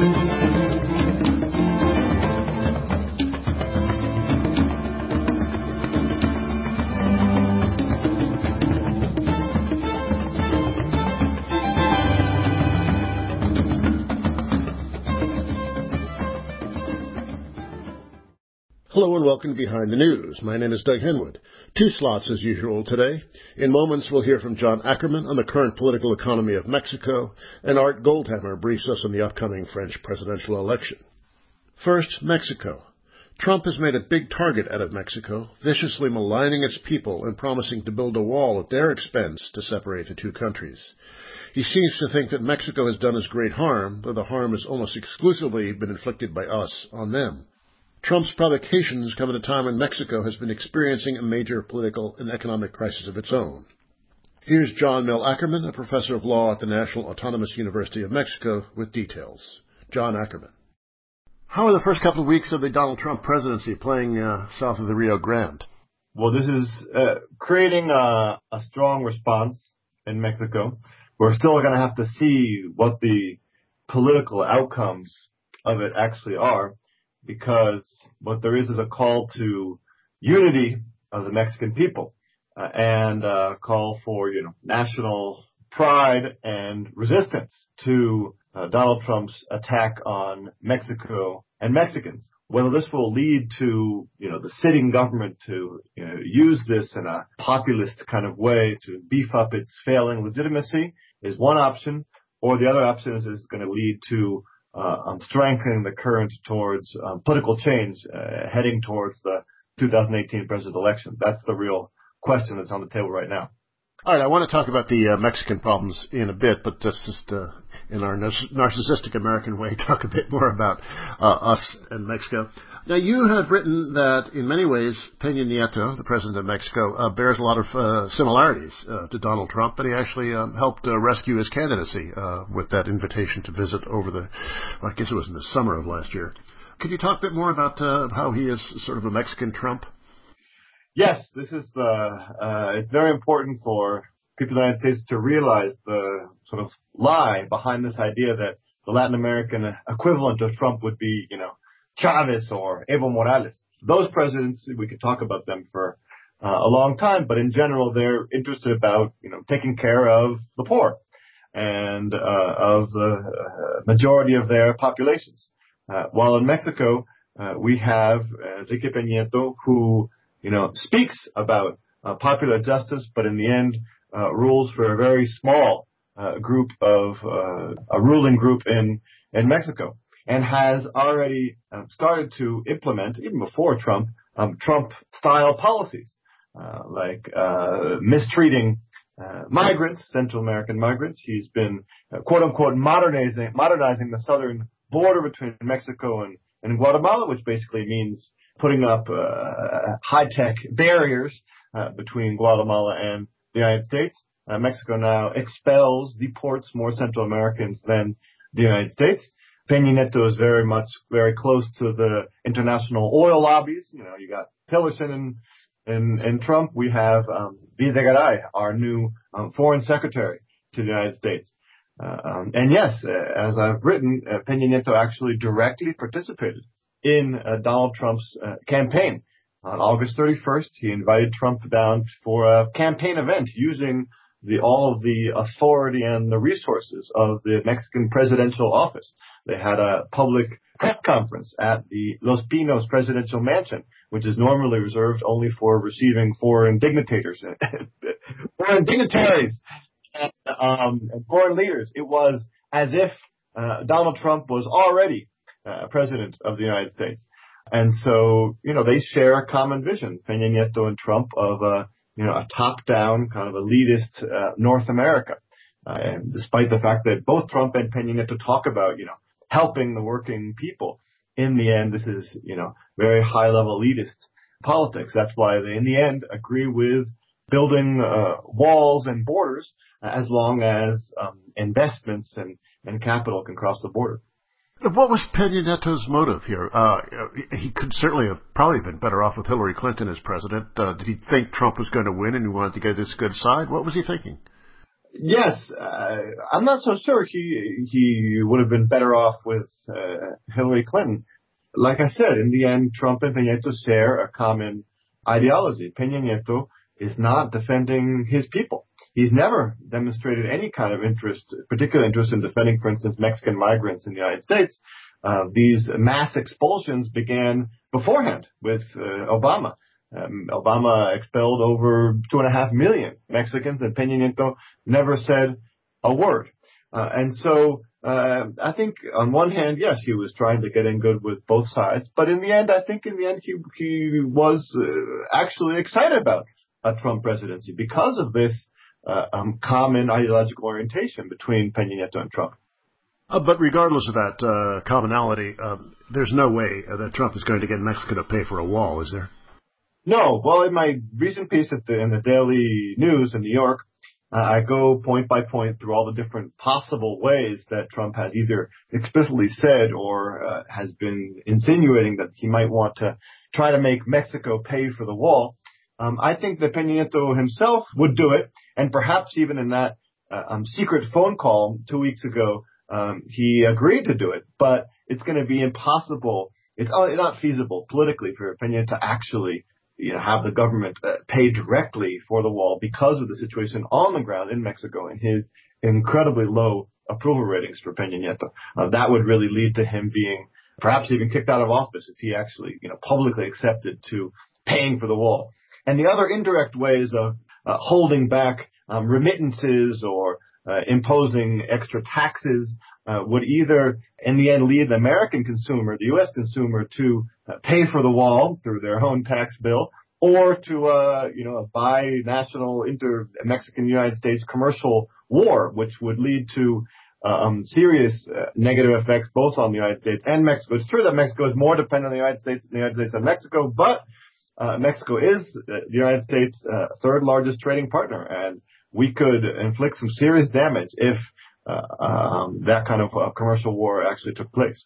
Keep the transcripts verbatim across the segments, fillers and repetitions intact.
Hello and welcome to Behind the News. My name is Doug Henwood. Two slots as usual today. In moments we'll hear from John Ackerman on the current political economy of Mexico, and Art Goldhammer briefs us on the upcoming French presidential election. First, Mexico. Trump has made a big target out of Mexico, viciously maligning its people and promising to build a wall at their expense to separate the two countries. He seems to think that Mexico has done us great harm, though the harm has almost exclusively been inflicted by us on them. Trump's provocations come at a time when Mexico has been experiencing a major political and economic crisis of its own. Here's John Mel Ackerman, a professor of law at the National Autonomous University of Mexico, with details. John Ackerman. How are the first couple of weeks of the Donald Trump presidency playing uh, south of the Rio Grande? Well, this is uh, creating a, a strong response in Mexico. We're still going to have to see what the political outcomes of it actually are, because what there is is a call to unity of the Mexican people uh, and a call for, you know, national pride and resistance to uh, Donald Trump's attack on Mexico and Mexicans. Whether this will lead to, you know, the sitting government to, you know, use this in a populist kind of way to beef up its failing legitimacy is one option, or the other option is it's going to lead to Uh, um, strengthening the current towards um, political change, uh, heading towards the two thousand eighteen presidential election. That's the real question that's on the table right now. All right, I want to talk about the uh, Mexican problems in a bit, but let's just, uh, in our narcissistic American way, talk a bit more about uh, us and Mexico. Now, you have written that, in many ways, Peña Nieto, the president of Mexico, uh, bears a lot of uh, similarities uh, to Donald Trump, but he actually um, helped uh, rescue his candidacy uh, with that invitation to visit over the, well, I guess it was in the summer of last year. Could you talk a bit more about uh, how he is sort of a Mexican Trump? Yes, this is the, uh, it's very important for people in the United States to realize the sort of lie behind this idea that the Latin American equivalent of Trump would be, you know, Chavez or Evo Morales. Those presidents, we could talk about them for uh, a long time, but in general, they're interested about, you know, taking care of the poor and uh, of the uh, majority of their populations. Uh, while in Mexico, uh, we have uh, Enrique Peña Nieto, who you know, speaks about uh, popular justice, but in the end uh, rules for a very small uh, group of uh, a ruling group in in Mexico, and has already um, started to implement, even before Trump, um, Trump-style policies uh, like uh, mistreating uh, migrants, Central American migrants. He's been uh, quote unquote modernizing modernizing the southern border between Mexico and, and Guatemala, which basically means putting up uh, high-tech barriers uh, between Guatemala and the United States. Uh, Mexico now expels, deports more Central Americans than the United States. Peña Nieto is very much, very close to the international oil lobbies. You know, you got Tillerson and, and, and Trump. We have um, Videgaray, our new um, foreign secretary to the United States. Uh, um, and yes, uh, as I've written, uh, Peña Nieto actually directly participated in uh, Donald Trump's uh, campaign. On August thirty-first, he invited Trump down for a campaign event using the, all of the authority and the resources of the Mexican presidential office. They had a public press conference at the Los Pinos presidential mansion, which is normally reserved only for receiving foreign dignitaries, foreign dignitaries, and, um, and foreign leaders. It was as if uh, Donald Trump was already Uh, president of the United States. And so, you know, they share a common vision, Peña Nieto and Trump, of a, you know, a top-down kind of elitist uh, North America. Uh, and despite the fact that both Trump and Peña Nieto talk about, you know, helping the working people, in the end, this is, you know, very high-level elitist politics. That's why they, in the end, agree with building uh, walls and borders as long as um, investments and, and capital can cross the border. What was Peña Nieto's motive here? Uh, he could certainly have probably been better off with Hillary Clinton as president. Uh, did he think Trump was going to win and he wanted to get his good side? What was he thinking? Yes, uh, I'm not so sure he he would have been better off with uh, Hillary Clinton. Like I said, in the end, Trump and Peña Nieto share a common ideology. Peña Nieto is not defending his people. He's never demonstrated any kind of interest, particular interest in defending, for instance, Mexican migrants in the United States. Uh, these mass expulsions began beforehand with uh, Obama. Um, Obama expelled over two and a half million Mexicans, and Peña Nieto never said a word. Uh, and so uh, I think on one hand, yes, he was trying to get in good with both sides. But in the end, I think in the end, he, he was uh, actually excited about a Trump presidency because of this uh, um, common ideological orientation between Peña Nieto and Trump. Uh, but regardless of that uh, commonality, uh, there's no way uh, that Trump is going to get Mexico to pay for a wall, is there? No. Well, in my recent piece at the, in the Daily News in New York, uh, I go point by point through all the different possible ways that Trump has either explicitly said or uh, has been insinuating that he might want to try to make Mexico pay for the wall. Um, I think that Peña Nieto himself would do it, and perhaps even in that uh, um, secret phone call two weeks ago, um, he agreed to do it. But it's going to be impossible. It's not feasible politically for Peña to actually you know, have the government uh, pay directly for the wall because of the situation on the ground in Mexico and his incredibly low approval ratings for Peña Nieto. Uh, that would really lead to him being perhaps even kicked out of office if he actually, you know, publicly accepted to paying for the wall. And the other indirect ways of uh, holding back um, remittances or uh, imposing extra taxes uh, would either, in the end, lead the American consumer, the U S consumer, to uh, pay for the wall through their own tax bill, or to, uh, you know, a bi-national inter-Mexican United States commercial war, which would lead to um, serious uh, negative effects both on the United States and Mexico. It's true that Mexico is more dependent on the United States than the United States on Mexico, but uh, Mexico is the United States' uh, third largest trading partner, and we could inflict some serious damage if uh, um, that kind of uh, commercial war actually took place.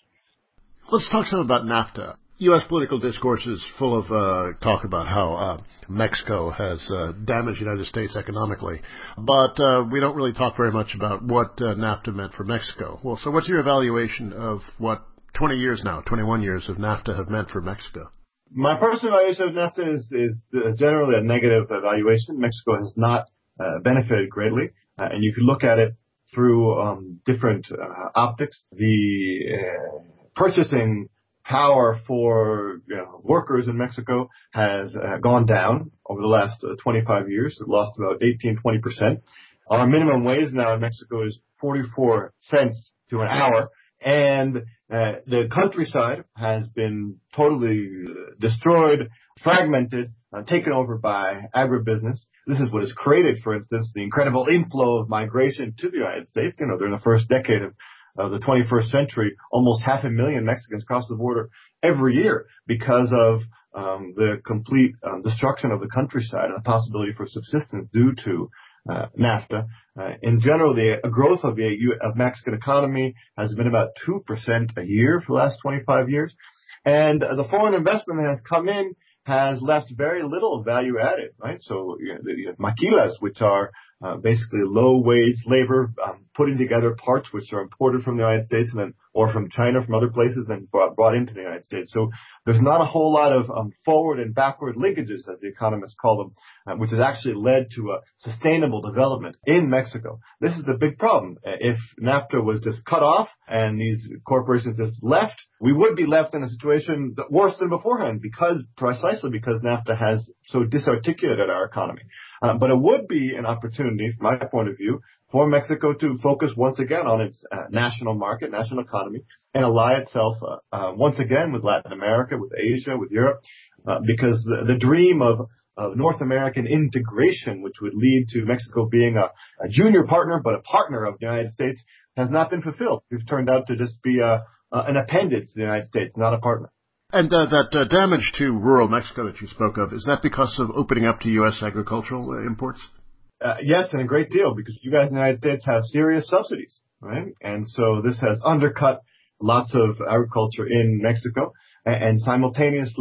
Let's talk some about NAFTA. U S political discourse is full of uh, talk about how uh, Mexico has uh, damaged the United States economically, but uh, we don't really talk very much about what uh, NAFTA meant for Mexico. Well, so what's your evaluation of what twenty years now, twenty-one years of NAFTA have meant for Mexico? My personal evaluation of NAFTA is, is generally a negative evaluation. Mexico has not uh, benefited greatly, uh, and you can look at it through um, different uh, optics. The uh, purchasing power for you know, workers in Mexico has uh, gone down over the last uh, twenty-five years. It lost about eighteen, twenty percent. Our minimum wage now in Mexico is forty-four cents to an hour. And uh, the countryside has been totally destroyed, fragmented, uh, taken over by agribusiness. This is what has created, for instance, the incredible inflow of migration to the United States. You know, during the first decade of of the twenty-first century, almost half a million Mexicans cross the border every year because of um, the complete um, destruction of the countryside and the possibility for subsistence due to uh, NAFTA. Uh, in general, the uh, growth of the of Mexican economy has been about two percent a year for the last twenty-five years. And uh, the foreign investment that has come in has left very little value added, right? So you know, the, the maquilas, which are uh, basically low-wage labor, um, putting together parts which are imported from the United States and then, or from China, from other places, and brought, brought into the United States. So there's not a whole lot of um, forward and backward linkages, as the economists call them, uh, which has actually led to a sustainable development in Mexico. This is the big problem. If NAFTA was just cut off and these corporations just left, we would be left in a situation worse than beforehand, because precisely because NAFTA has so disarticulated our economy. Uh, but it would be an opportunity, from my point of view, for Mexico to focus once again on its uh, national market, national economy, and ally itself uh, uh, once again with Latin America, with Asia, with Europe, uh, because the, the dream of, of North American integration, which would lead to Mexico being a, a junior partner, but a partner of the United States, has not been fulfilled. We've turned out to just be a, uh, an appendage to the United States, not a partner. And uh, that uh, damage to rural Mexico that you spoke of, is that because of opening up to U S agricultural uh, imports? Uh, yes, and a great deal, because you guys in the United States have serious subsidies, right? And so this has undercut lots of agriculture in Mexico, and, and simultaneously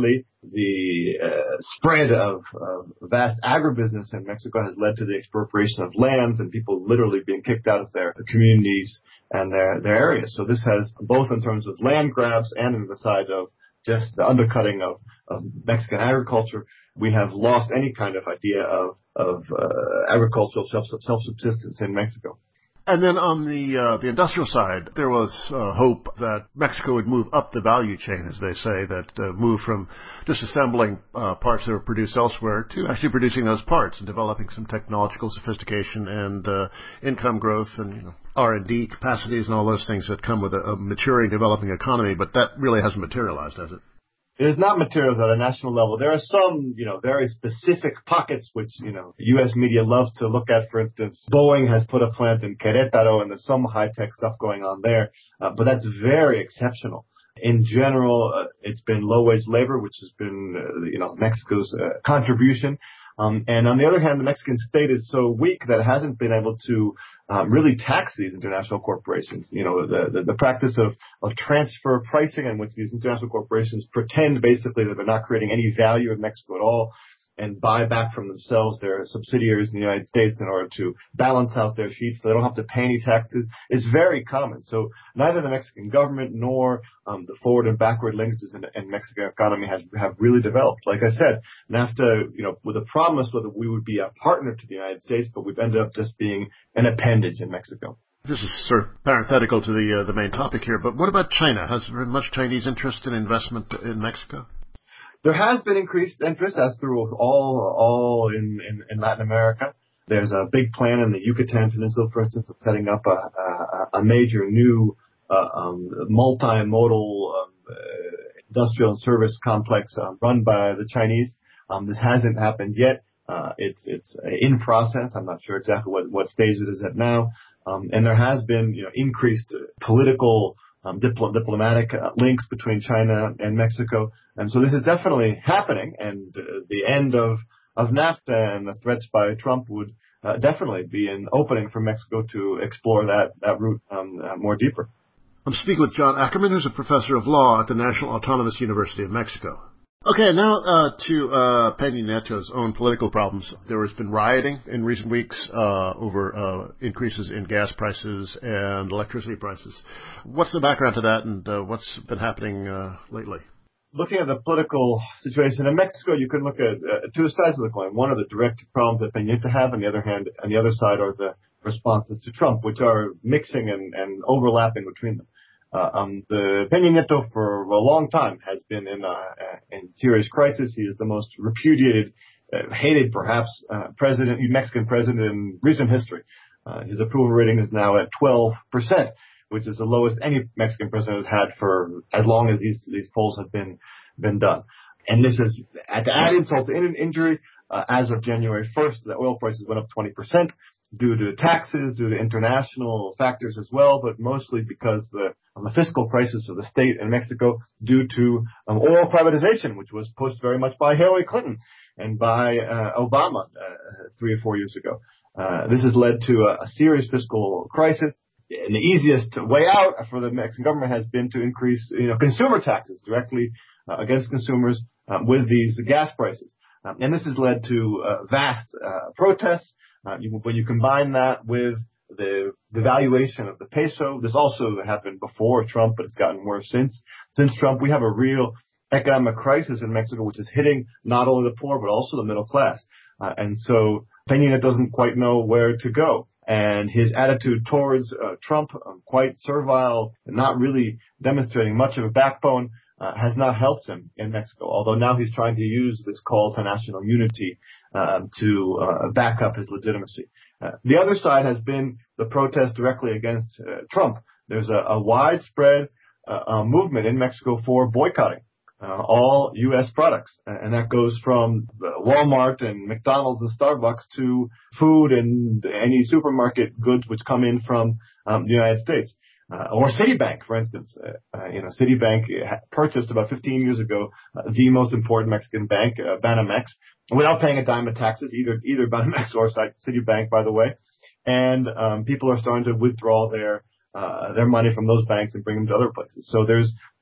the uh, spread of, of vast agribusiness in Mexico has led to the expropriation of lands and people literally being kicked out of their communities and their, their areas. So this has both in terms of land grabs and on the side of just the undercutting of, of Mexican agriculture. We have lost any kind of idea of, of uh, agricultural self, self-subsistence in Mexico. And then on the uh, the industrial side, there was uh, hope that Mexico would move up the value chain, as they say, that uh, move from just assembling uh, parts that were produced elsewhere to actually producing those parts and developing some technological sophistication and uh, income growth and, you know, R and D capacities and all those things that come with a, a maturing, developing economy. But that really hasn't materialized, has it? It is not materials at a national level. There are some, you know, very specific pockets which, you know, U S media love to look at. For instance, Boeing has put a plant in Querétaro and there's some high-tech stuff going on there. Uh, but that's very exceptional. In general, uh, it's been low-wage labor, which has been, uh, you know, Mexico's uh, contribution. Um, and on the other hand, the Mexican state is so weak that it hasn't been able to um, really tax these international corporations. You know, the, the, the practice of, of transfer pricing in which these international corporations pretend basically that they're not creating any value in Mexico at all and buy back from themselves their subsidiaries in the United States in order to balance out their sheets so they don't have to pay any taxes is very common. So neither the Mexican government nor um, the forward and backward linkages in the in Mexican economy has have really developed. Like I said, NAFTA, you know, with a promise whether we would be a partner to the United States, but we've ended up just being an appendage in Mexico. This is sort of parenthetical to the uh, the main topic here, but what about China? Has there been much Chinese interest in investment in Mexico? There has been increased interest, as through all all in, in, in Latin America. There's a big plan in the Yucatan Peninsula, for instance, of setting up a, a, a major new uh, um, multimodal um, uh, industrial and service complex uh, run by the Chinese. Um, this hasn't happened yet. Uh, it's it's in process. I'm not sure exactly what, what stage it is at now. Um, and there has been, you know, increased political Um, dipl- diplomatic uh, links between China and Mexico. And so this is definitely happening. And uh, the end of, of NAFTA and the threats by Trump would uh, definitely be an opening for Mexico to explore that, that route um, uh, more deeper. I'm speaking with John Ackerman, who's a professor of law at the National Autonomous University of Mexico. Okay, now uh, to uh, Peña Nieto's own political problems. There has been rioting in recent weeks uh, over uh, increases in gas prices and electricity prices. What's the background to that, and uh, what's been happening uh, lately? Looking at the political situation in Mexico, you can look at uh, two sides of the coin. One are the direct problems that Peña Nieto have, on the other hand, on the other side are the responses to Trump, which are mixing and, and overlapping between them. Uh, um, the Peña Nieto for a long time has been in, uh, in serious crisis. He is the most repudiated, uh, hated perhaps, uh, president, Mexican president in recent history. Uh, his approval rating is now at twelve percent, which is the lowest any Mexican president has had for as long as these, these polls have been, been done. And this is, to add insult to injury, uh, as of January first, the oil prices went up twenty percent due to taxes, due to international factors as well, but mostly because the, um, the fiscal crisis of the state in Mexico due to um, oil privatization, which was pushed very much by Hillary Clinton and by uh, Obama uh, three or four years ago. Uh, this has led to a, a serious fiscal crisis. And the easiest way out for the Mexican government has been to increase, you know, consumer taxes directly uh, against consumers uh, with these gas prices. Um, and this has led to uh, vast uh, protests. Uh, you, when you combine that with the, the valuation of the peso, this also happened before Trump, but it's gotten worse since. Since Trump, we have a real economic crisis in Mexico, which is hitting not only the poor, but also the middle class. Uh, and so Peña Nieto doesn't quite know where to go. And his attitude towards uh, Trump, um, quite servile, not really demonstrating much of a backbone, uh, has not helped him in Mexico, although now he's trying to use this call to national unity Um, to uh, back up his legitimacy. Uh, the other side has been the protest directly against uh, Trump. There's a, a widespread uh, uh, movement in Mexico for boycotting uh, all U S products, and that goes from Walmart and McDonald's and Starbucks to food and any supermarket goods which come in from um, the United States. Uh, or Citibank, for instance. Uh, uh, you know, Citibank purchased about fifteen years ago uh, the most important Mexican bank, uh, Banamex, without paying a dime of taxes, either either Banamex or Citibank, by the way. And um, people are starting to withdraw their uh, their money from those banks and bring them to other places. So there's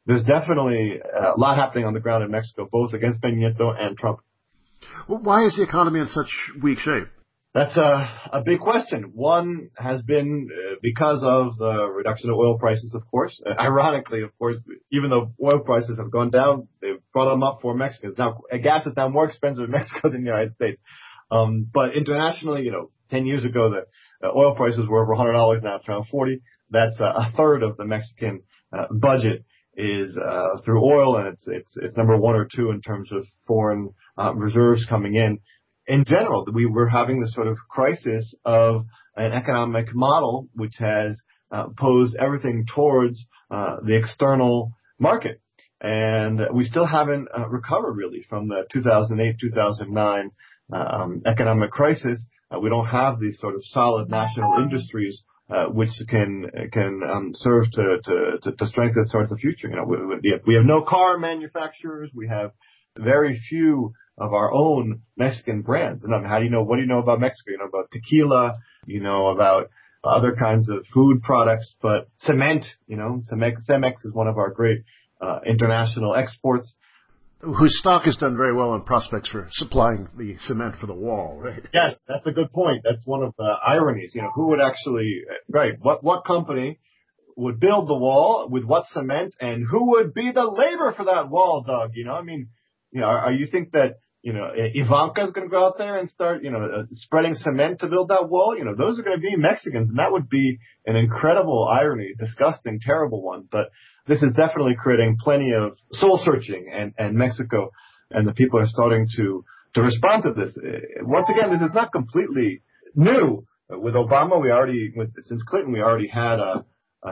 there's definitely a lot happening on the ground in Mexico, both against Peña Nieto and Trump. Well, why is the economy in such weak shape? That's a, a big question. One has been uh, because of the reduction of oil prices, of course. Uh, ironically, of course, even though oil prices have gone down, they've brought them up for Mexicans. Now, gas is now more expensive in Mexico than the United States. Um, but internationally, you know, ten years ago, the uh, oil prices were over one hundred dollars. Now it's around forty. That's uh, a third of the Mexican uh, budget is uh, through oil, and it's it's it's number one or two in terms of foreign uh, reserves coming in. In general, we were having this sort of crisis of an economic model which has uh, posed everything towards uh, the external market. And we still haven't uh, recovered really from the two thousand eight, two thousand nine um, economic crisis. Uh, we don't have these sort of solid national industries uh, which can can um, serve to, to, to strengthen us towards the future. You know, we, we, we have no car manufacturers. We have very few of our own Mexican brands. And I mean, how do you know, what do you know about Mexico? You know about tequila, you know about other kinds of food products, but cement, you know, Cemex, Cemex is one of our great uh, international exports. Whose stock has done very well in prospects for supplying the cement for the wall, right? Yes, that's a good point. That's one of the ironies. You know, who would actually, right, what, what company would build the wall with what cement, and who would be the labor for that wall, Doug? You know, I mean, you know, are, are you think that, you know, Ivanka is going to go out there and start, you know, uh, spreading cement to build that wall? You know, those are going to be Mexicans, and that would be an incredible irony, disgusting, terrible one. But this is definitely creating plenty of soul searching, and, and Mexico and the people are starting to, to respond to this. Once again, this is not completely new. With Obama, we already, with, since Clinton, we already had a,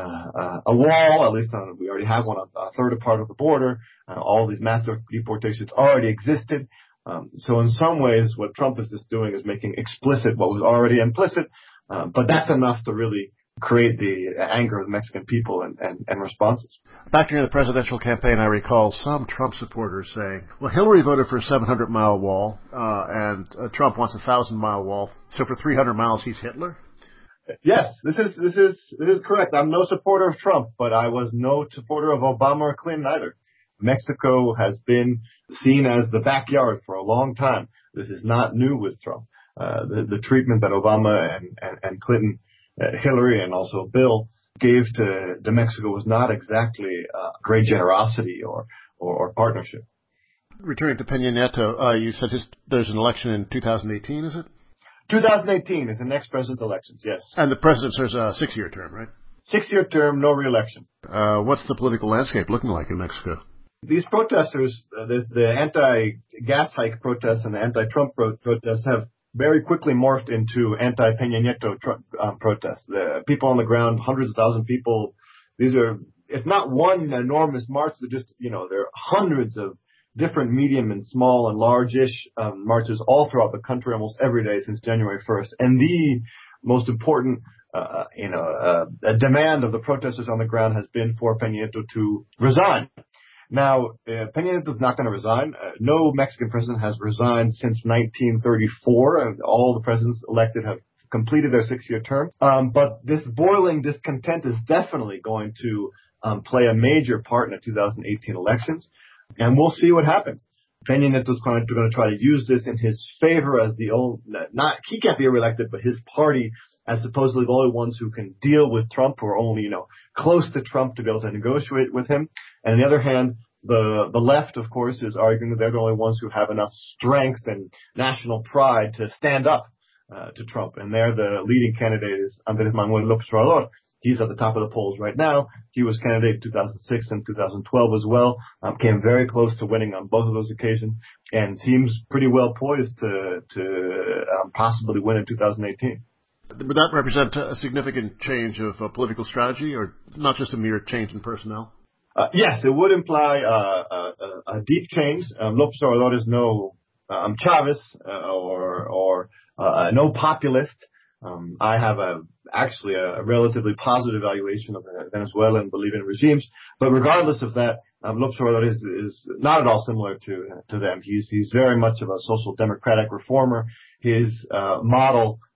Uh, a wall, at least on, we already have one on a third part of the border. Uh, all these massive deportations already existed. Um, so in some ways, what Trump is just doing is making explicit what was already implicit. Uh, but that's enough to really create the anger of the Mexican people and, and, and responses. Back during the presidential campaign, I recall some Trump supporters saying, well, Hillary voted for a seven hundred mile wall, uh, and uh, Trump wants a one thousand mile wall. So for three hundred miles, he's Hitler? Yes, this is this is this is correct. I'm no supporter of Trump, but I was no supporter of Obama or Clinton either. Mexico has been seen as the backyard for a long time. This is not new with Trump. Uh, the, the treatment that Obama and, and, and Clinton, uh, Hillary, and also Bill gave to, to Mexico was not exactly uh, great generosity or, or, or partnership. Returning to Peña Nieto, uh, you said his, there's an election in two thousand eighteen, is it? twenty eighteen is the next president's elections, yes. And the president serves a six-year term, right? Six-year term, no re-election. Uh, what's the political landscape looking like in Mexico? These protesters, uh, the, the anti-gas hike protests and the anti-Trump pro- protests have very quickly morphed into anti-Peña Nieto tr- um, protests. The people on the ground, hundreds of thousands of people, these are, if not one enormous march, they're just, you know, there are hundreds of different medium and small and large-ish um, marches all throughout the country almost every day since January first. And the most important, uh, you know, uh, demand of the protesters on the ground has been for Peña Nieto to resign. Now, uh, Peña Nieto is not going to resign. Uh, no Mexican president has resigned since nineteen thirty-four. And all the presidents elected have completed their six-year term. Um, but this boiling discontent is definitely going to um, play a major part in the two thousand eighteen elections. And we'll see what happens. Peña Nieto is going to, going to try to use this in his favor as the only, not, he can't be reelected, but his party as supposedly the only ones who can deal with Trump, who are only, you know, close to Trump to be able to negotiate with him. And on the other hand, the, the left, of course, is arguing that they're the only ones who have enough strength and national pride to stand up uh, to Trump. And there the leading candidate is Andrés Manuel López Obrador. He's at the top of the polls right now. He was candidate in two thousand six and two thousand twelve as well. Um, came very close to winning on both of those occasions, and seems pretty well poised to to um, possibly win in two thousand eighteen. Would that represent a significant change of uh, political strategy, or not just a mere change in personnel? Uh, yes, it would imply uh, a, a, a deep change. Um, López Obrador is no um, Chavez uh, or or uh, no populist. Um, I have a actually a, a relatively positive evaluation of the Venezuelan Bolivian regimes, but regardless of that, um, López Obrador is, is not at all similar to to them. He's he's very much of a social democratic reformer. His uh, model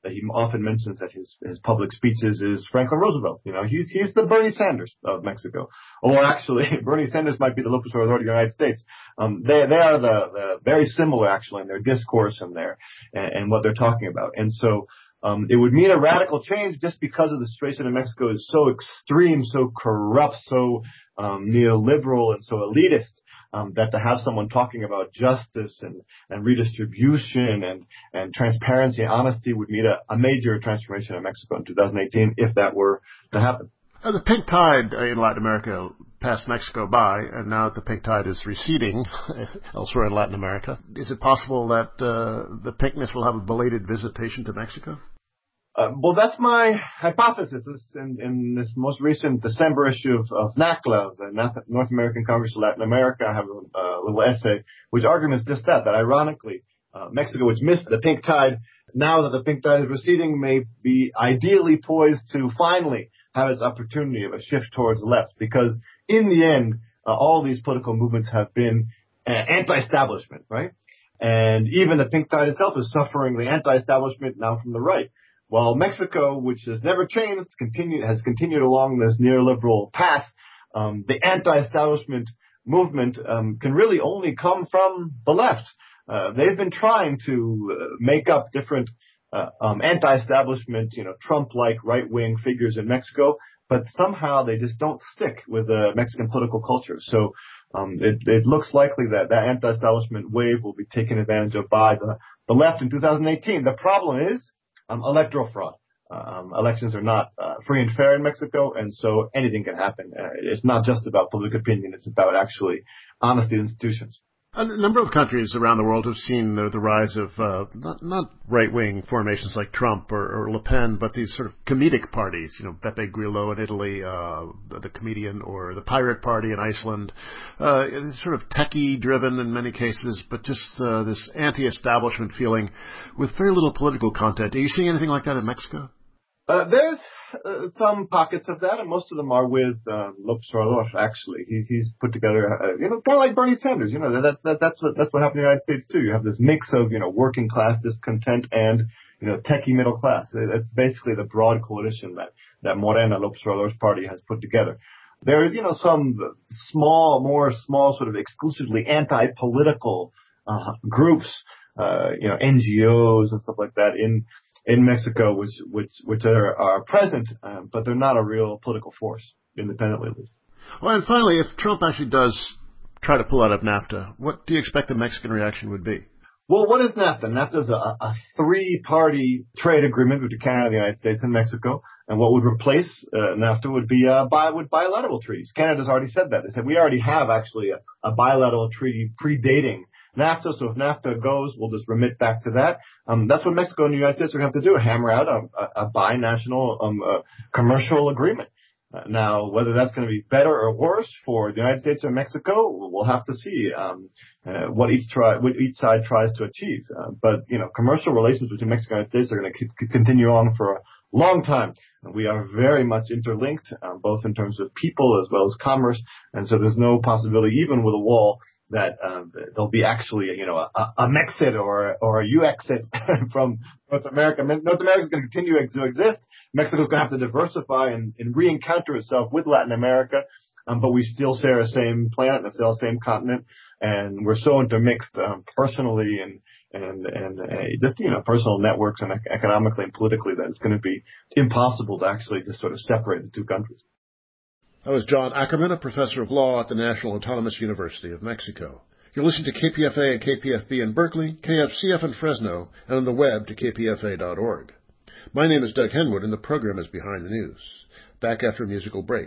that he often mentions at his, his public speeches is Franklin Roosevelt. You know, he's, he's the Bernie Sanders of Mexico. Or actually, Bernie Sanders might be the López Obrador of the United States. Um, they, they are the, the very similar actually in their discourse and their, and, and what they're talking about. And so, um, it would mean a radical change just because of the situation in Mexico is so extreme, so corrupt, so, um, neoliberal and so elitist. Um, that to have someone talking about justice and, and redistribution and, and transparency and honesty would mean a, a major transformation in Mexico in two thousand eighteen if that were to happen. Uh, the pink tide in Latin America passed Mexico by, and now that the pink tide is receding elsewhere in Latin America, is it possible that uh, the pinkness will have a belated visitation to Mexico? Uh, well, that's my hypothesis. In, in this most recent December issue of, of NACLA, the North American Congress of Latin America, I have a, a little essay which arguments just that, that ironically, uh, Mexico, which missed the pink tide, now that the pink tide is receding, may be ideally poised to finally have its opportunity of a shift towards the left. Because in the end, uh, all these political movements have been uh, anti-establishment, right? And even the pink tide itself is suffering the anti-establishment now from the right. While Mexico, which has never changed, continued, has continued along this neoliberal path, um, the anti-establishment movement um, can really only come from the left. Uh, they've been trying to uh, make up different uh, um, anti-establishment, you know, Trump-like right-wing figures in Mexico, but somehow they just don't stick with the Mexican political culture. So um, it, it looks likely that that anti-establishment wave will be taken advantage of by the, the left in two thousand eighteen. The problem is Um, electoral fraud. Um, elections are not uh, free and fair in Mexico, and so anything can happen. Uh, it's not just about public opinion; it's about actually honesty in institutions. A number of countries around the world have seen the, the rise of uh, not, not right-wing formations like Trump or, or Le Pen, but these sort of comedic parties. You know, Beppe Grillo in Italy, uh, the, the comedian, or the Pirate Party in Iceland. Uh, it's sort of techie-driven in many cases, but just uh, this anti-establishment feeling with very little political content. Are you seeing anything like that in Mexico? Uh, there's uh, some pockets of that, and most of them are with um, López Obrador. Actually, he's he's put together, uh, you know, kind of like Bernie Sanders. You know, that, that that's what that's what happened in the United States too. You have this mix of you know working class discontent and you know techie middle class. It's basically the broad coalition that that Morena, López Obrador's party, has put together. There is you know some small, more small, sort of exclusively anti-political uh, groups, uh, you know, N G Os and stuff like that in. in Mexico, which which which are, are present, um, but they're not a real political force, independently at least. Well, and finally, if Trump actually does try to pull out of NAFTA, what do you expect the Mexican reaction would be? Well, what is NAFTA? NAFTA is a, a three-party trade agreement between Canada, the United States, and Mexico. And what would replace uh, NAFTA would be uh, bi- with bilateral treaties. Canada's already said that. They said we already have actually a, a bilateral treaty predating NAFTA, so if NAFTA goes, we'll just remit back to that. Um, that's what Mexico and the United States are going to have to do, hammer out a, a, a bi-national um, uh, commercial agreement. Uh, now, whether that's going to be better or worse for the United States or Mexico, we'll have to see um, uh, what each try, what each side tries to achieve. Uh, but, you know, commercial relations between Mexico and the United States are going to keep, continue on for a long time. We are very much interlinked, um, both in terms of people as well as commerce, and so there's no possibility, even with a wall, that um, there'll be actually, you know, a, a Mexit or or a U-exit from North America. North America is going to continue to exist. Mexico's going to have to diversify and, and re-encounter itself with Latin America, um, but we still share the same planet and still the same continent, and we're so intermixed um, personally and and and uh, just you know personal networks and economically and politically that it's going to be impossible to actually just sort of separate the two countries. That was John Ackerman, a professor of law at the National Autonomous University of Mexico. You're listening to K P F A and K P F B in Berkeley, K F C F in Fresno, and on the web to K P F A dot org. My name is Doug Henwood, and the program is Behind the News. Back after a musical break.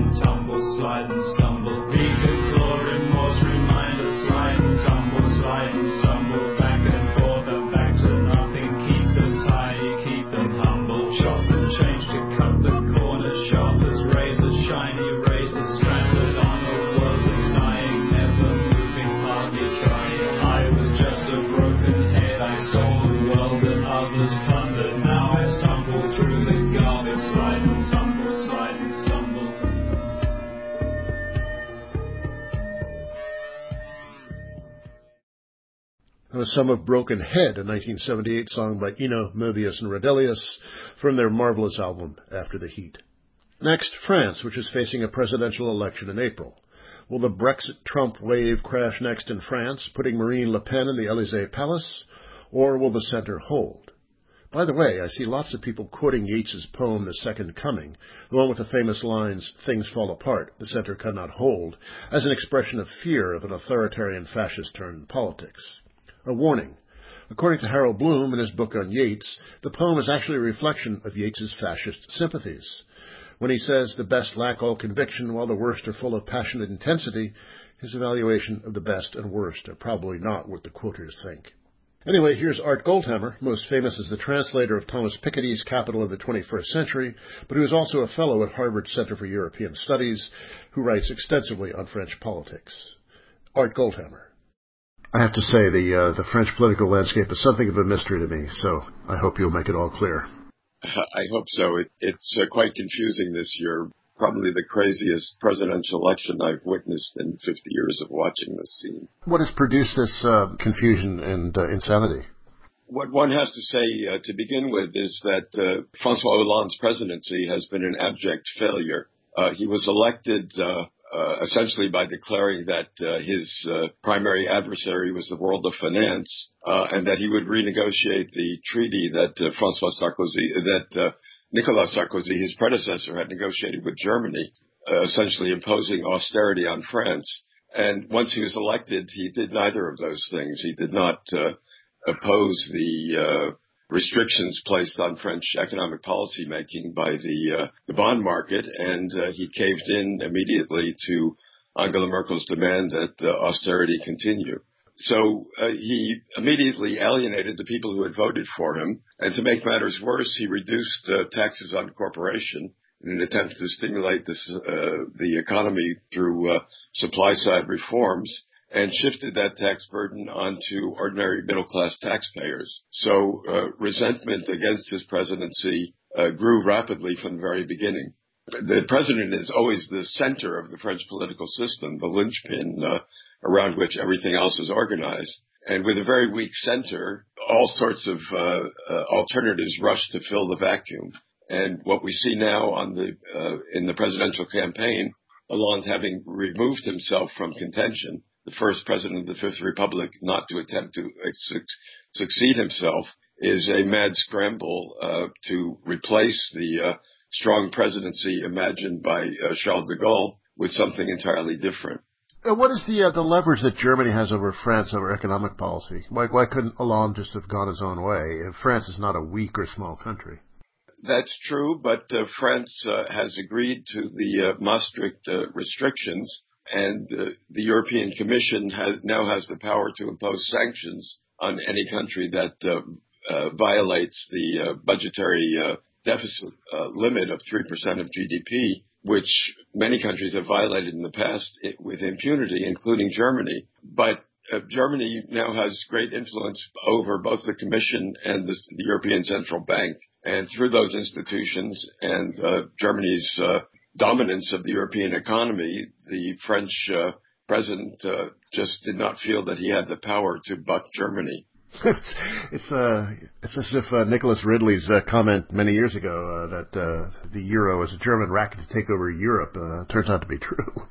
Slide and stumble, beat the floor, remorse, reminder, slide and tumble, slide was fun, but now I stumble through the garbage, slide and tumble, slide and stumble. That was some of Broken Head, a nineteen seventy-eight song by Eno, Moebius, and Redelius from their marvelous album After the Heat. Next, France, which is facing a presidential election in April. Will the Brexit-Trump wave crash next in France, putting Marine Le Pen in the Élysée Palace, or will the center hold? By the way, I see lots of people quoting Yeats's poem The Second Coming, the one with the famous lines, "Things fall apart, the center cannot hold," as an expression of fear of an authoritarian fascist turn in politics. A warning. According to Harold Bloom in his book on Yeats, the poem is actually a reflection of Yeats's fascist sympathies. When he says the best lack all conviction while the worst are full of passionate intensity, his evaluation of the best and worst are probably not what the quoters think. Anyway, here's Art Goldhammer, most famous as the translator of Thomas Piketty's Capital of the twenty-first Century, but who is also a fellow at Harvard Center for European Studies, who writes extensively on French politics. Art Goldhammer. I have to say, the uh, the French political landscape is something of a mystery to me, so I hope you'll make it all clear. I hope so. It, it's uh, quite confusing this year. Probably the craziest presidential election I've witnessed in fifty years of watching this scene. What has produced this uh, confusion and uh, insanity? What one has to say uh, to begin with is that uh, François Hollande's presidency has been an abject failure. Uh, he was elected uh, uh, essentially by declaring that uh, his uh, primary adversary was the world of finance, uh, and that he would renegotiate the treaty that uh, François Sarkozy, that uh, Nicolas Sarkozy, his predecessor, had negotiated with Germany, uh, essentially imposing austerity on France. And once he was elected, he did neither of those things. He did not uh, oppose the uh, restrictions placed on French economic policy making by the uh, the bond market, and uh, he caved in immediately to Angela Merkel's demand that uh, austerity continue. So uh, he immediately alienated the people who had voted for him, and to make matters worse, he reduced uh, taxes on corporation in an attempt to stimulate this, uh, the economy through uh, supply-side reforms, and shifted that tax burden onto ordinary middle-class taxpayers. So uh, resentment against his presidency uh, grew rapidly from the very beginning. The president is always the center of the French political system, the linchpin uh, around which everything else is organized. And with a very weak center, all sorts of uh, uh, alternatives rush to fill the vacuum. And what we see now on the uh, in the presidential campaign, Hollande having removed himself from contention, the first president of the Fifth Republic not to attempt to su- succeed himself, is a mad scramble uh, to replace the uh, strong presidency imagined by uh, Charles de Gaulle with something entirely different. Uh, what is the uh, the leverage that Germany has over France over economic policy? Why, why couldn't Hollande just have gone his own way? France is not a weak or small country. That's true, but uh, France uh, has agreed to the uh, Maastricht uh, restrictions, and uh, the European Commission has now has the power to impose sanctions on any country that uh, uh, violates the uh, budgetary uh, deficit uh, limit of three percent of G D P, which many countries have violated in the past with impunity, including Germany. But uh, Germany now has great influence over both the Commission and the, the European Central Bank. And through those institutions and uh, Germany's uh, dominance of the European economy, the French uh, president uh, just did not feel that he had the power to buck Germany. it's it's, uh, it's as if uh, Nicholas Ridley's uh, comment many years ago uh, that uh, the euro is a German racket to take over Europe uh, turns out to be true.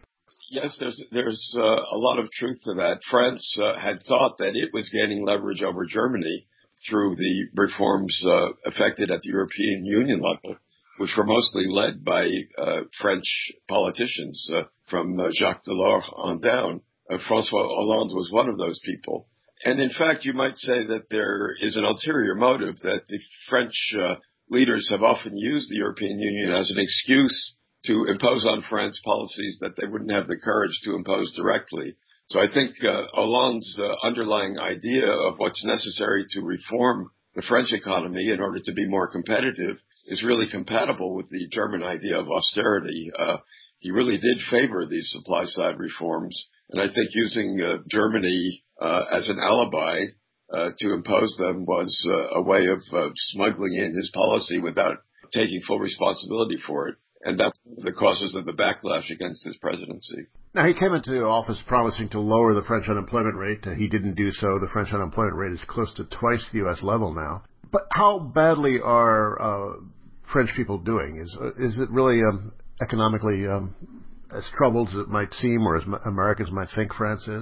Yes, there's there's uh, a lot of truth to that. France uh, had thought that it was gaining leverage over Germany through the reforms uh, effected at the European Union level, which were mostly led by uh, French politicians uh, from uh, Jacques Delors on down. Uh, François Hollande was one of those people. And in fact, you might say that there is an ulterior motive, that the French uh, leaders have often used the European Union as an excuse to impose on France policies that they wouldn't have the courage to impose directly. So I think uh, Hollande's uh, underlying idea of what's necessary to reform the French economy in order to be more competitive is really compatible with the German idea of austerity. Uh, he really did favor these supply-side reforms, and I think using uh, Germany uh, as an alibi uh, to impose them was uh, a way of uh, smuggling in his policy without taking full responsibility for it. And that's the causes of the backlash against his presidency. Now, he came into office promising to lower the French unemployment rate. Uh, he didn't do so. The French unemployment rate is close to twice the U S level now. But how badly are uh, French people doing? Is uh, is it really um, economically um, as troubled as it might seem, or as Americans might think France is?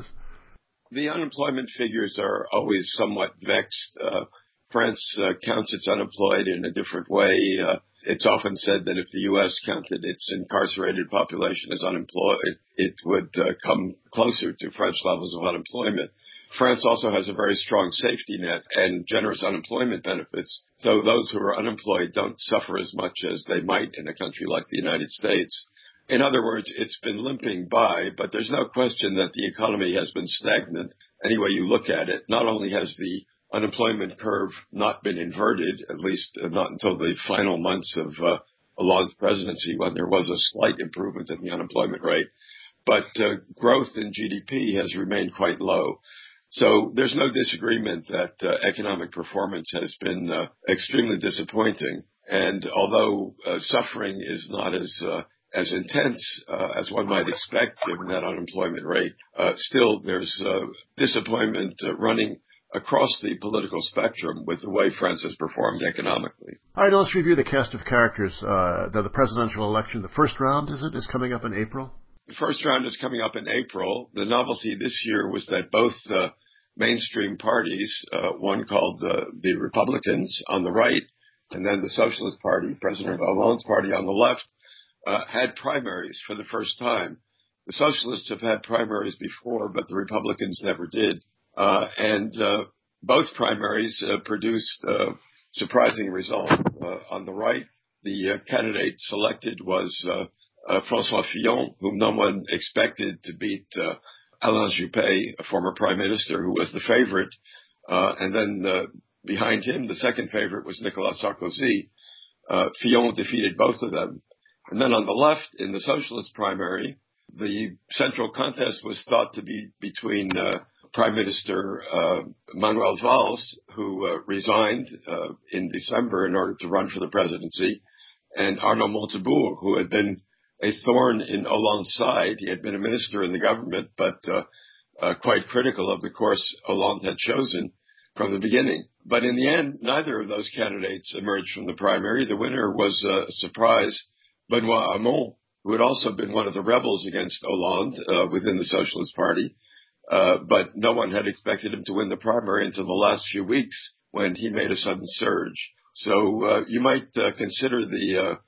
The unemployment figures are always somewhat vexed. Uh, France uh, counts its unemployed in a different way. Uh, it's often said that if the U S counted its incarcerated population as unemployed, it would uh, come closer to French levels of unemployment. France also has a very strong safety net and generous unemployment benefits, though those who are unemployed don't suffer as much as they might in a country like the United States. In other words, it's been limping by, but there's no question that the economy has been stagnant any way you look at it. Not only has the unemployment curve not been inverted, at least not until the final months of uh, Hollande's presidency, when there was a slight improvement in the unemployment rate, but uh, growth in G D P has remained quite low. So there's no disagreement that uh, economic performance has been uh, extremely disappointing. And although uh, suffering is not as uh, as intense uh, as one might expect given that unemployment rate, uh, still there's uh, disappointment uh, running across the political spectrum with the way France has performed economically. All right, let's review the cast of characters. Uh, the, the presidential election, the first round, is it, is coming up in April? The first round is coming up in April. The novelty this year was that both uh, mainstream parties, uh, one called uh, the Republicans on the right, and then the Socialist Party, President Hollande's party on the left, uh, had primaries for the first time. The Socialists have had primaries before, but the Republicans never did. Uh, and uh, both primaries uh, produced uh, surprising results. Uh, on the right, the uh, candidate selected was uh, uh, François Fillon, whom no one expected to beat uh, Alain Juppé, a former prime minister, who was the favorite. Uh, and then uh, behind him, the second favorite was Nicolas Sarkozy. Uh, Fillon defeated both of them. And then on the left, in the socialist primary, the central contest was thought to be between uh, Prime Minister uh, Manuel Valls, who uh, resigned uh, in December in order to run for the presidency, and Arnaud Montebourg, who had been a thorn in Hollande's side. He had been a minister in the government, but uh, uh, quite critical of the course Hollande had chosen from the beginning. But in the end, neither of those candidates emerged from the primary. The winner was uh, a surprise, Benoît Hamon, who had also been one of the rebels against Hollande uh, within the Socialist Party. Uh, but no one had expected him to win the primary until the last few weeks when he made a sudden surge. So uh, you might uh, consider the uh,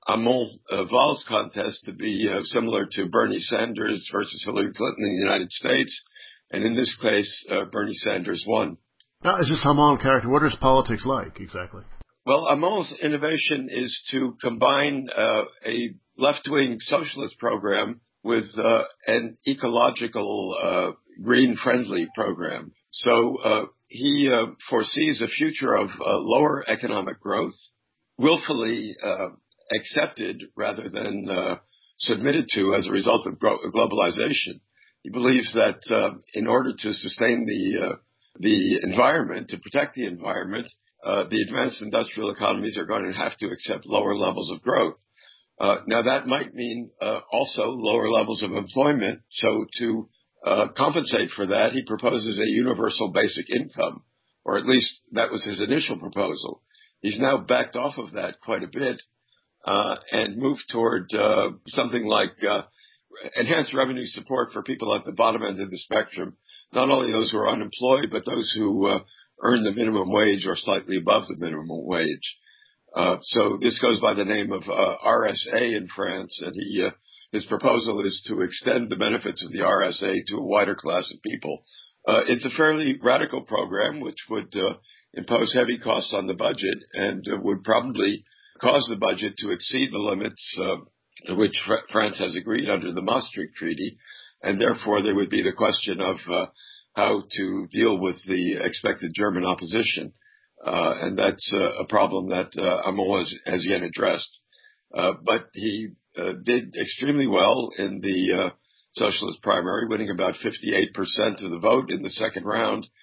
Hamon-Valls uh, contest to be uh, similar to Bernie Sanders versus Hillary Clinton in the United States. And in this case, uh, Bernie Sanders won. Now, is this Hamon character, what is politics like exactly? Well, Hamon's innovation is to combine uh, a left-wing socialist program with uh, an ecological, uh, green-friendly program. So uh, he uh, foresees a future of uh, lower economic growth, willfully uh, accepted rather than uh, submitted to as a result of gro- globalization. He believes that uh, in order to sustain the uh, the environment, to protect the environment, uh, the advanced industrial economies are going to have to accept lower levels of growth. Uh, now that might mean uh, also lower levels of employment. So to uh, compensate for that, he proposes a universal basic income, or at least that was his initial proposal. He's now backed off of that quite a bit uh, and moved toward uh, something like uh, enhanced revenue support for people at the bottom end of the spectrum, not only those who are unemployed, but those who uh, earn the minimum wage or slightly above the minimum wage. Uh, so this goes by the name of uh, R S A in France, and he, uh, his proposal is to extend the benefits of the R S A to a wider class of people. Uh, it's a fairly radical program which would uh, impose heavy costs on the budget and uh, would probably cause the budget to exceed the limits uh, to which fr- France has agreed under the Maastricht Treaty, and therefore there would be the question of uh, how to deal with the expected German opposition. Uh, and that's uh, a problem that uh, Hamon has, has yet addressed. Uh, but he uh, did extremely well in the uh, socialist primary, winning about fifty-eight percent of the vote in the second round.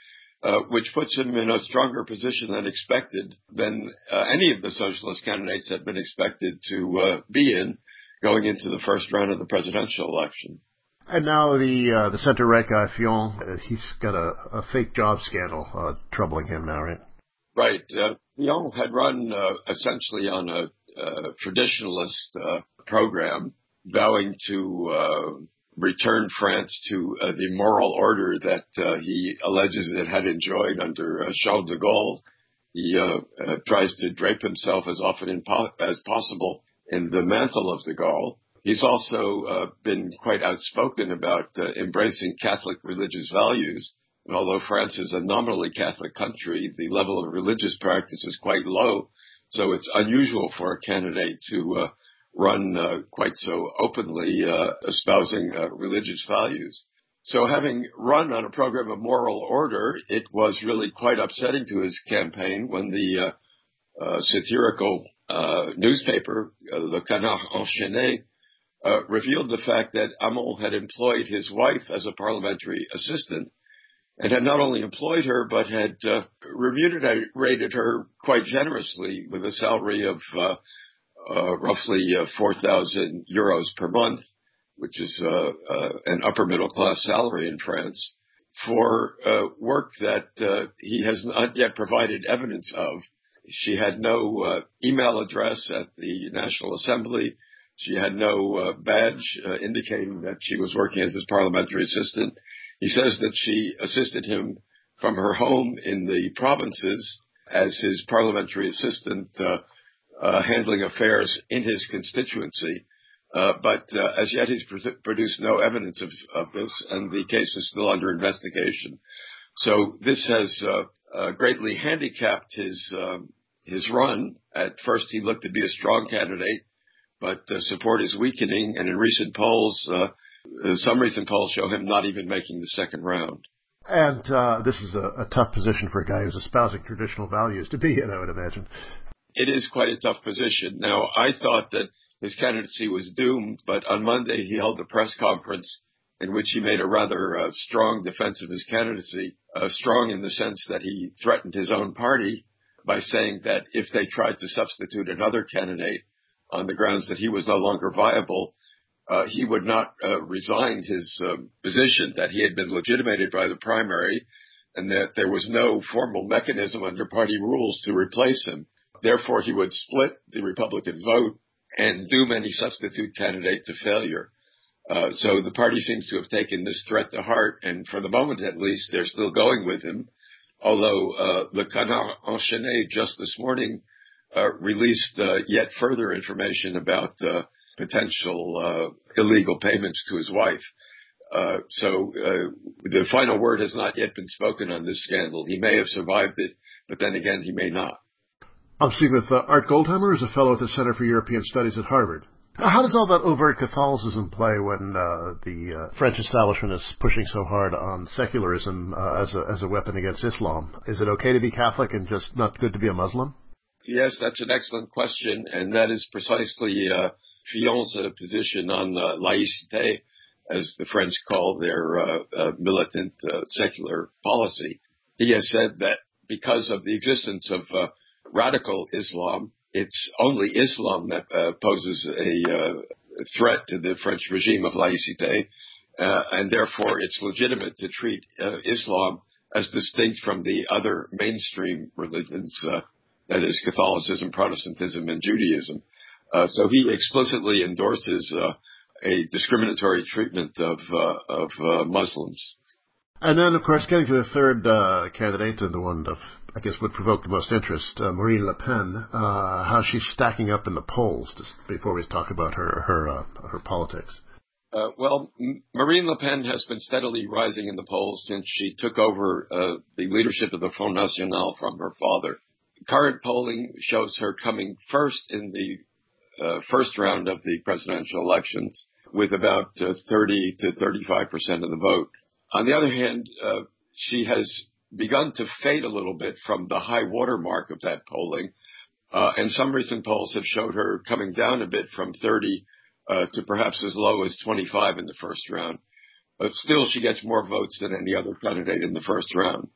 uh, which puts him in a stronger position than expected than uh, any of the socialist candidates had been expected to uh, be in going into the first round of the presidential election. And now the uh, the center-right guy, Fillon, uh, he's got a, a fake job scandal uh, troubling him now, right? Right. Uh, Fillon had run uh, essentially on a uh, traditionalist uh, program, vowing to uh, return France to uh, the moral order that uh, he alleges it had enjoyed under uh, Charles de Gaulle. He uh, uh, tries to drape himself as often in po- as possible in the mantle of de Gaulle. He's also uh, been quite outspoken about uh, embracing Catholic religious values. And although France is a nominally Catholic country, the level of religious practice is quite low. So it's unusual for a candidate to uh, run uh, quite so openly uh, espousing uh, religious values. So having run on a program of moral order, it was really quite upsetting to his campaign when the uh, uh, satirical uh, newspaper, uh, Le Canard Enchaîné, Uh, revealed the fact that Hamon had employed his wife as a parliamentary assistant and had not only employed her, but had uh, remunerated her quite generously with a salary of uh, uh, roughly uh, four thousand euros per month, which is uh, uh, an upper middle class salary in France, for uh, work that uh, he has not yet provided evidence of. She had no uh, email address at the National Assembly. She had no uh, badge uh, indicating that she was working as his parliamentary assistant. He says that she assisted him from her home in the provinces as his parliamentary assistant, uh, uh, handling affairs in his constituency. Uh, but uh, as yet he's pr- produced no evidence of, of this, and the case is still under investigation. So this has uh, uh, greatly handicapped his um, his run. At first he looked to be a strong candidate, but uh, support is weakening, and in recent polls, uh, some recent polls show him not even making the second round. And uh, this is a, a tough position for a guy who's espousing traditional values to be in, I would imagine. It is quite a tough position. Now, I thought that his candidacy was doomed, but on Monday he held a press conference in which he made a rather uh, strong defense of his candidacy, uh, strong in the sense that he threatened his own party by saying that if they tried to substitute another candidate on the grounds that he was no longer viable, uh, he would not uh, resign his uh, position, that he had been legitimated by the primary, and that there was no formal mechanism under party rules to replace him. Therefore, he would split the Republican vote and doom any substitute candidate to failure. Uh, so the party seems to have taken this threat to heart, and for the moment at least, they're still going with him. Although uh, Le Canard Enchaîné just this morning Uh, released uh, yet further information about uh, potential uh, illegal payments to his wife. Uh, so uh, the final word has not yet been spoken on this scandal. He may have survived it, but then again, he may not. I'm speaking with uh, Art Goldhammer, who's a fellow at the Center for European Studies at Harvard. How does all that overt Catholicism play when uh, the uh, French establishment is pushing so hard on secularism uh, as a as a weapon against Islam? Is it okay to be Catholic and just not good to be a Muslim? Yes, that's an excellent question, and that is precisely uh, Fillon's uh, position on uh, laïcité, as the French call their uh, uh, militant uh, secular policy. He has said that because of the existence of uh, radical Islam, it's only Islam that uh, poses a uh, threat to the French regime of laïcité, uh, and therefore it's legitimate to treat uh, Islam as distinct from the other mainstream religions, uh, that is Catholicism, Protestantism, and Judaism. Uh, so he explicitly endorses uh, a discriminatory treatment of uh, of uh, Muslims. And then, of course, getting to the third uh, candidate, and the one that I guess would provoke the most interest, uh, Marine Le Pen, uh, how she's stacking up in the polls, just before we talk about her her uh, her politics. Uh, well, M- Marine Le Pen has been steadily rising in the polls since she took over uh, the leadership of the Front National from her father. Current polling shows her coming first in the uh, first round of the presidential elections with about uh, thirty to thirty-five percent of the vote. On the other hand, uh, she has begun to fade a little bit from the high water mark of that polling, uh, and some recent polls have showed her coming down a bit from thirty uh, to perhaps as low as twenty-five in the first round. But still, she gets more votes than any other candidate in the first round.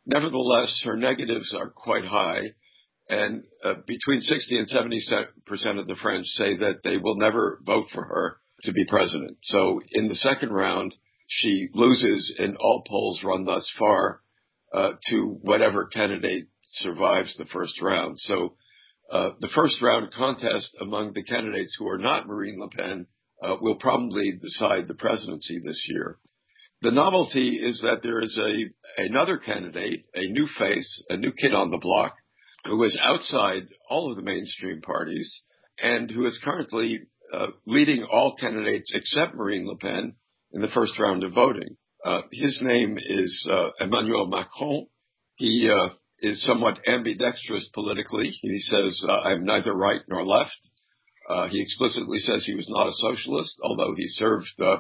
Nevertheless, her negatives are quite high, and uh, between sixty and seventy percent of the French say that they will never vote for her to be president. So in the second round, she loses in all polls run thus far uh, to whatever candidate survives the first round. So uh, the first round contest among the candidates who are not Marine Le Pen uh, will probably decide the presidency this year. The novelty is that there is a another candidate, a new face, a new kid on the block, who is outside all of the mainstream parties and who is currently uh, leading all candidates except Marine Le Pen in the first round of voting. Uh, his name is uh, Emmanuel Macron. He uh, is somewhat ambidextrous politically. He says, uh, I'm neither right nor left. Uh, he explicitly says he was not a socialist, although he served uh,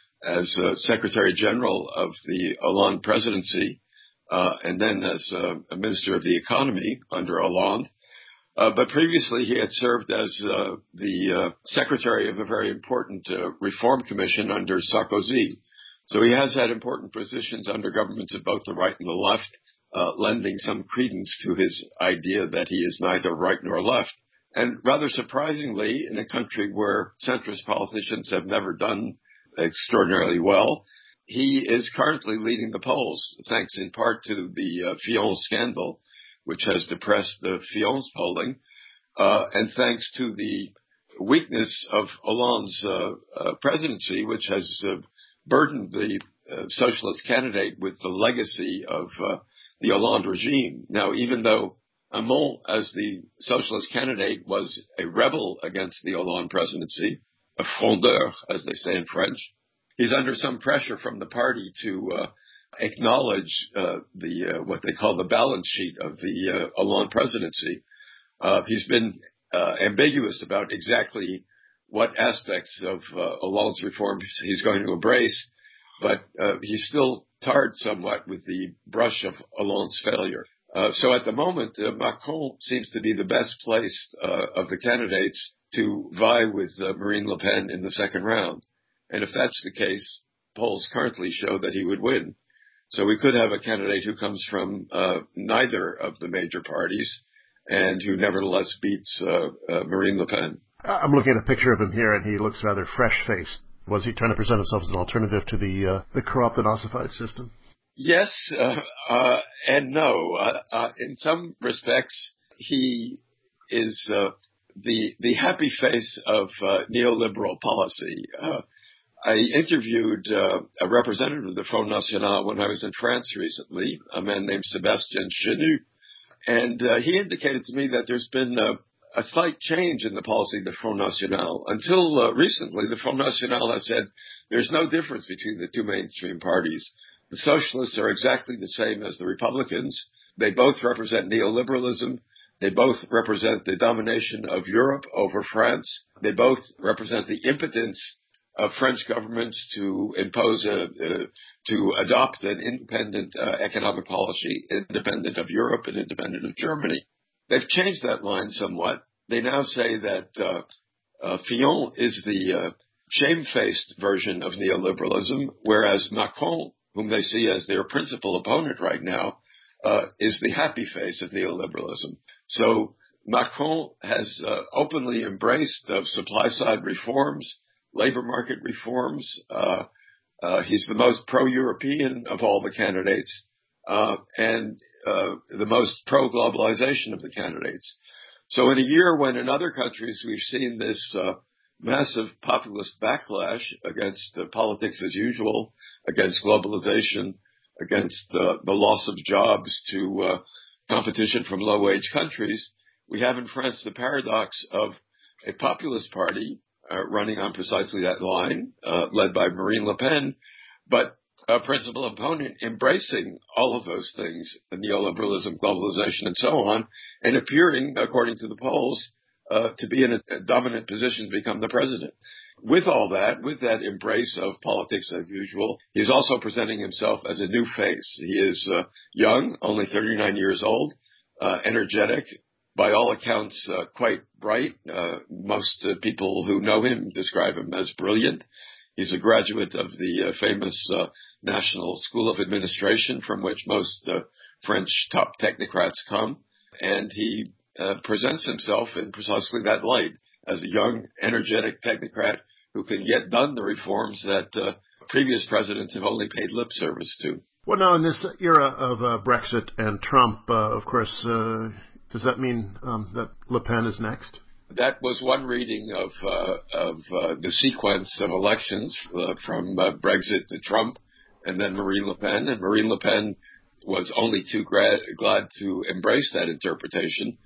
as uh, Secretary General of the Hollande presidency, uh, and then as uh, a Minister of the Economy under Hollande. Uh, but previously he had served as uh, the uh, Secretary of a very important uh, reform commission under Sarkozy. So he has had important positions under governments of both the right and the left, uh, lending some credence to his idea that he is neither right nor left. And rather surprisingly, in a country where centrist politicians have never done extraordinarily well, he is currently leading the polls, thanks in part to the uh, Fillon scandal, which has depressed the Fillon's polling, uh, and thanks to the weakness of Hollande's uh, uh, presidency, which has uh, burdened the uh, socialist candidate with the legacy of uh, the Hollande regime. Now, even though Hamon, as the socialist candidate, was a rebel against the Hollande presidency, a frondeur, as they say in French, he's under some pressure from the party to uh, acknowledge uh, the uh, what they call the balance sheet of the uh, Hollande presidency. Uh, he's been uh, ambiguous about exactly what aspects of uh, Hollande's reforms he's going to embrace, but uh, he's still tarred somewhat with the brush of Hollande's failure. Uh, so at the moment, uh, Macron seems to be the best placed uh, of the candidates to vie with uh, Marine Le Pen in the second round. And if that's the case, polls currently show that he would win. So we could have a candidate who comes from uh, neither of the major parties and who nevertheless beats uh, uh, Marine Le Pen. I'm looking at a picture of him here, and he looks rather fresh-faced. Was he trying to present himself as an alternative to the uh, the corrupt and ossified system? Yes uh, uh, and no. Uh, uh, in some respects, he is uh, the the happy face of uh, neoliberal policy. Uh, I interviewed uh, a representative of the Front National when I was in France recently, a man named Sébastien Chenu, and uh, he indicated to me that there's been uh, a slight change in the policy of the Front National. Until uh, recently, the Front National has said there's no difference between the two mainstream parties. The socialists are exactly the same as the Republicans. They both represent neoliberalism. They both represent the domination of Europe over France. They both represent the impotence of French governments to impose a, uh, to adopt an independent uh, economic policy, independent of Europe and independent of Germany. They've changed that line somewhat. They now say that uh, uh, Fillon is the uh, shamefaced version of neoliberalism, whereas Macron, whom they see as their principal opponent right now, uh, is the happy face of neoliberalism. So Macron has uh, openly embraced uh, supply-side reforms, labor market reforms. Uh, uh, he's the most pro-European of all the candidates, uh, and uh, the most pro-globalization of the candidates. So in a year when in other countries we've seen this uh, massive populist backlash against uh, politics as usual, against globalization, against uh, the loss of jobs to uh, competition from low-wage countries, we have in France the paradox of a populist party uh, running on precisely that line, uh, led by Marine Le Pen, but a principal opponent embracing all of those things, neoliberalism, globalization, and so on, and appearing, according to the polls, uh, to be in a, a dominant position to become the president. With all that, with that embrace of politics as usual, he's also presenting himself as a new face. He is uh, young, only thirty-nine years old, uh, energetic, by all accounts uh, quite bright. Uh, most uh, people who know him describe him as brilliant. He's a graduate of the uh, famous uh, National School of Administration, from which most uh, French top technocrats come, and he uh, presents himself in precisely that light, as a young, energetic technocrat who can get done the reforms that uh, previous presidents have only paid lip service to. Well, now, in this era of uh, Brexit and Trump, uh, of course, uh, does that mean um, that Le Pen is next? That was one reading of uh, of uh, the sequence of elections uh, from uh, Brexit to Trump and then Marine Le Pen. And Marine Le Pen was only too gra- glad to embrace that interpretation.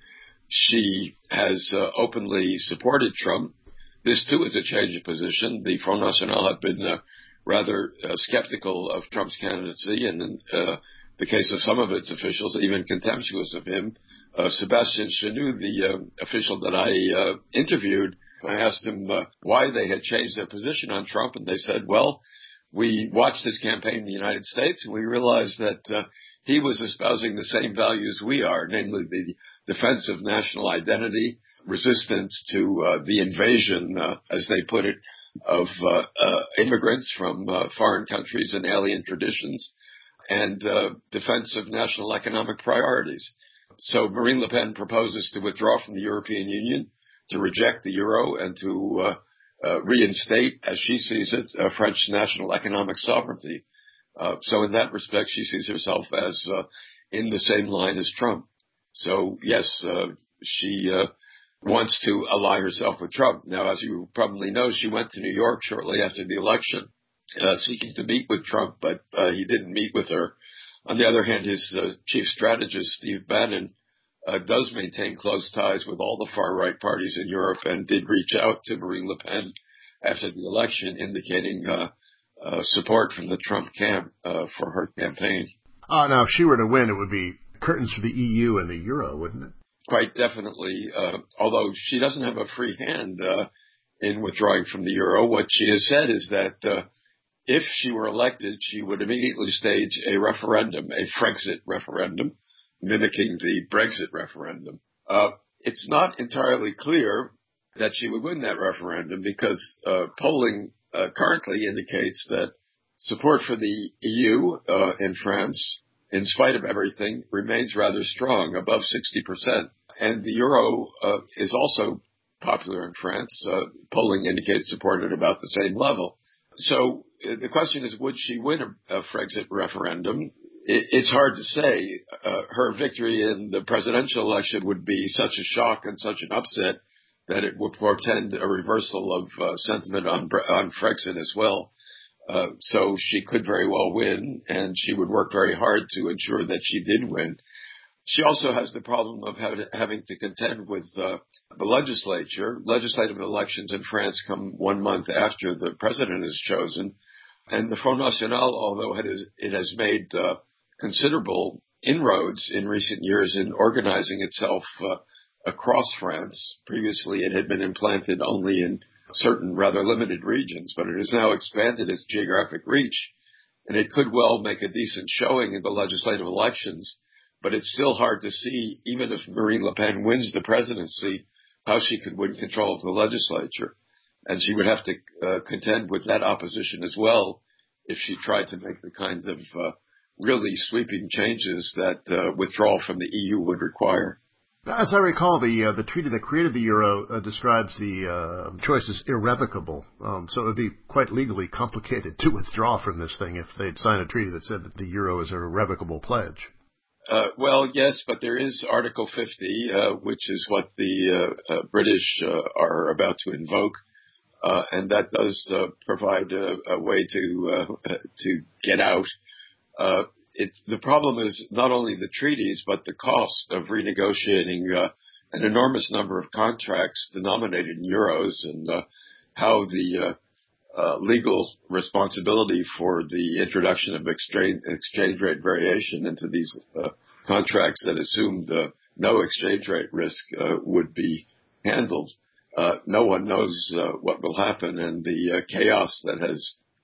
She has uh, openly supported Trump. This, too, is a change of position. The Front National have been uh, rather uh, skeptical of Trump's candidacy, and in uh, the case of some of its officials, even contemptuous of him. Uh, Sébastien Chenu, the uh, official that I uh, interviewed, I asked him uh, why they had changed their position on Trump, and they said, well, we watched his campaign in the United States, and we realized that uh, he was espousing the same values we are, namely the defense of national identity, resistance to uh, the invasion, uh, as they put it, of uh, uh, immigrants from uh, foreign countries and alien traditions, and uh, defense of national economic priorities. So Marine Le Pen proposes to withdraw from the European Union, to reject the euro, and to uh, uh, reinstate, as she sees it, uh, French national economic sovereignty. Uh, so in that respect, she sees herself as uh, in the same line as Trump. So, yes, uh, she uh, wants to ally herself with Trump. Now, as you probably know, she went to New York shortly after the election, uh, seeking to meet with Trump, but uh, he didn't meet with her. On the other hand, his uh, chief strategist, Steve Bannon, uh, does maintain close ties with all the far-right parties in Europe and did reach out to Marine Le Pen after the election, indicating uh, uh, support from the Trump camp uh, for her campaign. Uh, now, if she were to win, it would be curtains for the E U and the euro, wouldn't it? Quite definitely, uh, although she doesn't have a free hand uh, in withdrawing from the euro. What she has said is that uh, if she were elected, she would immediately stage a referendum, a Frexit referendum, mimicking the Brexit referendum. Uh, it's not entirely clear that she would win that referendum because uh, polling uh, currently indicates that support for the E U uh, in France, in spite of everything, remains rather strong, above sixty percent. And the euro uh, is also popular in France. Uh, polling indicates support at about the same level. So uh, the question is, would she win a, a Frexit referendum? It, it's hard to say. Uh, her victory in the presidential election would be such a shock and such an upset that it would portend a reversal of uh, sentiment on, on Frexit as well. Uh, so she could very well win, and she would work very hard to ensure that she did win. She also has the problem of have, having to contend with uh, the legislature. Legislative elections in France come one month after the president is chosen. And the Front National, although it, is, it has made uh, considerable inroads in recent years in organizing itself uh, across France. Previously, it had been implanted only in certain rather limited regions, but it has now expanded its geographic reach, and it could well make a decent showing in the legislative elections, but it's still hard to see, even if Marine Le Pen wins the presidency, how she could win control of the legislature. And she would have to uh, contend with that opposition as well if she tried to make the kinds of uh, really sweeping changes that uh, withdrawal from the E U would require. As I recall, the uh, the treaty that created the euro uh, describes the uh, choice as irrevocable. Um, so it would be quite legally complicated to withdraw from this thing if they'd sign a treaty that said that the euro is a irrevocable pledge. Uh, well, yes, but there is Article fifty, uh, which is what the uh, uh, British uh, are about to invoke, uh, and that does uh, provide a, a way to uh, to get out. Uh, It's, the problem is not only the treaties, but the cost of renegotiating uh, an enormous number of contracts denominated in euros, and uh, how the uh, uh, legal responsibility for the introduction of exchange, exchange rate variation into these uh, contracts that assumed uh, no exchange rate risk uh, would be handled. Uh, no one knows uh, what will happen, and the uh, chaos that has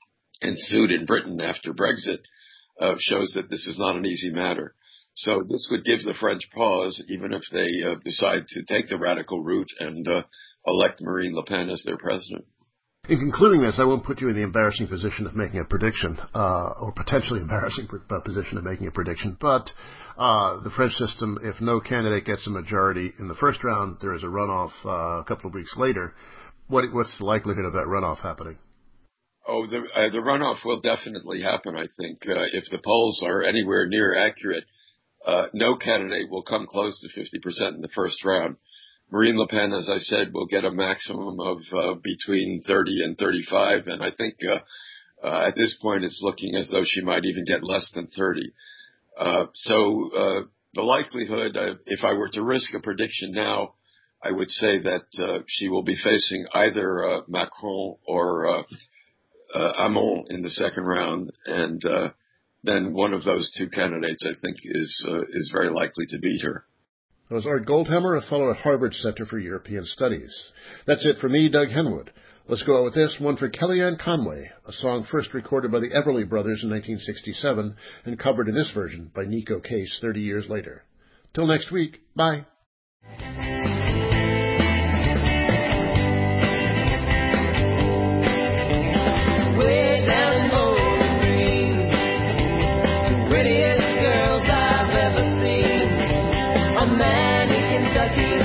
ensued in Britain after Brexit Uh, shows that this is not an easy matter. So this would give the French pause, even if they uh, decide to take the radical route and uh, elect Marine Le Pen as their president. In concluding this, I won't put you in the embarrassing position of making a prediction, uh, or potentially embarrassing position of making a prediction, but uh, the French system, if no candidate gets a majority in the first round, there is a runoff uh, a couple of weeks later. What, what's the likelihood of that runoff happening? Oh, the, uh, the runoff will definitely happen, I think. Uh, if the polls are anywhere near accurate, uh, no candidate will come close to fifty percent in the first round. Marine Le Pen, as I said, will get a maximum of uh, between thirty and thirty-five, and I think uh, uh, at this point it's looking as though she might even get less than thirty. Uh, so uh, the likelihood, uh, if I were to risk a prediction now, I would say that uh, she will be facing either uh, Macron or uh, uh, Hamon in the second round, and uh, then one of those two candidates, I think, is uh, is very likely to beat her. That was Art Goldhammer, a fellow at Harvard Center for European Studies. That's it for me, Doug Henwood. Let's go out with this, one for Kellyanne Conway, a song first recorded by the Everly Brothers in nineteen sixty-seven and covered in this version by Nico Case thirty years later. Till next week, bye. Way down in Bowling Green, the prettiest girls I've ever seen. A man in Kentucky